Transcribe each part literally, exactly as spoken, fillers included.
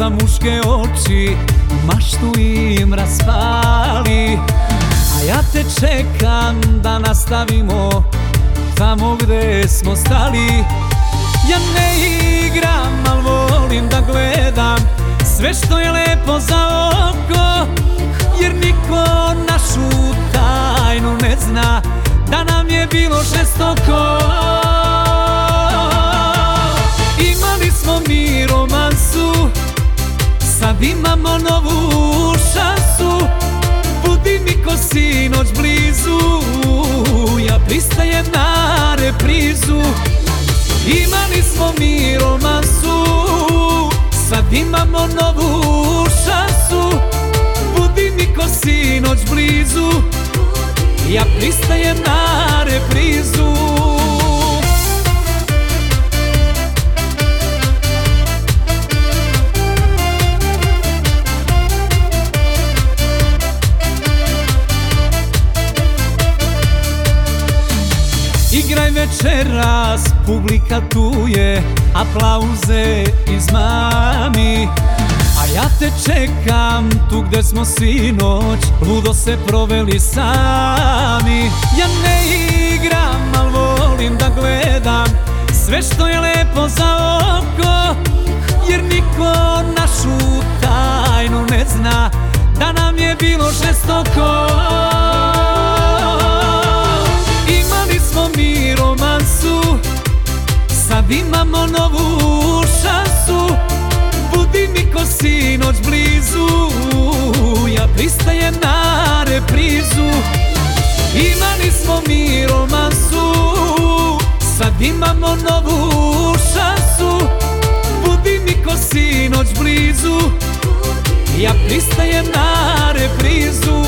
za muške oči, maštu im raspali. A ja te čekam da nastavimo tamo gde smo stali. Ja ne igram, al volim da gledam sve što je lepo za oko, jer niko našu tajnu ne zna, da nam je bilo žestoko. Imali smo mi romansu, sad imamo novu šansu. Budi mi ko sinoć blizu, ja pristajem na reprizu. Imali smo mi romansu, sad imamo novu šansu. Budi mi ko sinoć blizu, ja pristajem na reprizu. Igraj večeras, publika tu je, aplauze izmami. A ja te čekam tu gde smo sinoć ludo se proveli sami. Ja ne igram, al volim da gledam sve što je lepo za oko, jer niko našu tajnu ne zna, da nam je bilo žestoko. Imali smo mi romansu, sad imamo novu šansu. Budi mi ko sinoć blizu, ja pristajem na reprizu. Imali smo mi romansu, sad imamo novu šansu. Budi mi ko sinoć blizu, ja pristajem na reprizu.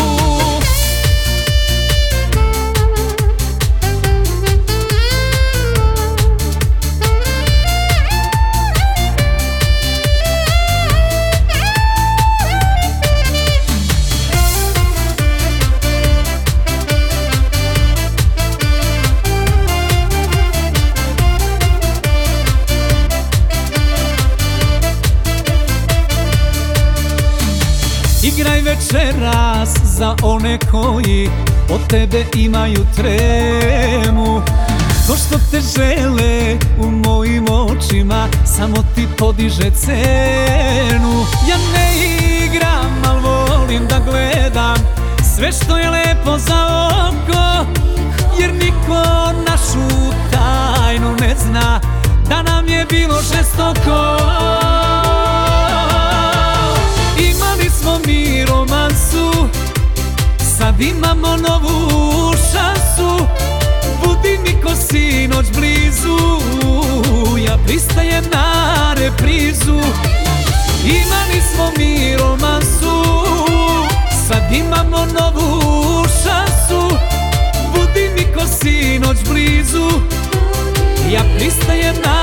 Igraj večeras za one koji od tebe imaju tremu. To što te žele u mojim očima samo ti podiže cenu. Ja ne igram, al volim da gledam sve što je lepo za oko, jer niko našu tajnu ne zna, da nam je bilo žestoko. Imali smo mi romansu, sad imamo novu šansu. Budi mi ko sinoć blizu, ja pristajem na reprizu. Imali smo mi romansu, sad imamo novu šansu. Budi mi ko sinoć blizu, ja pristajem na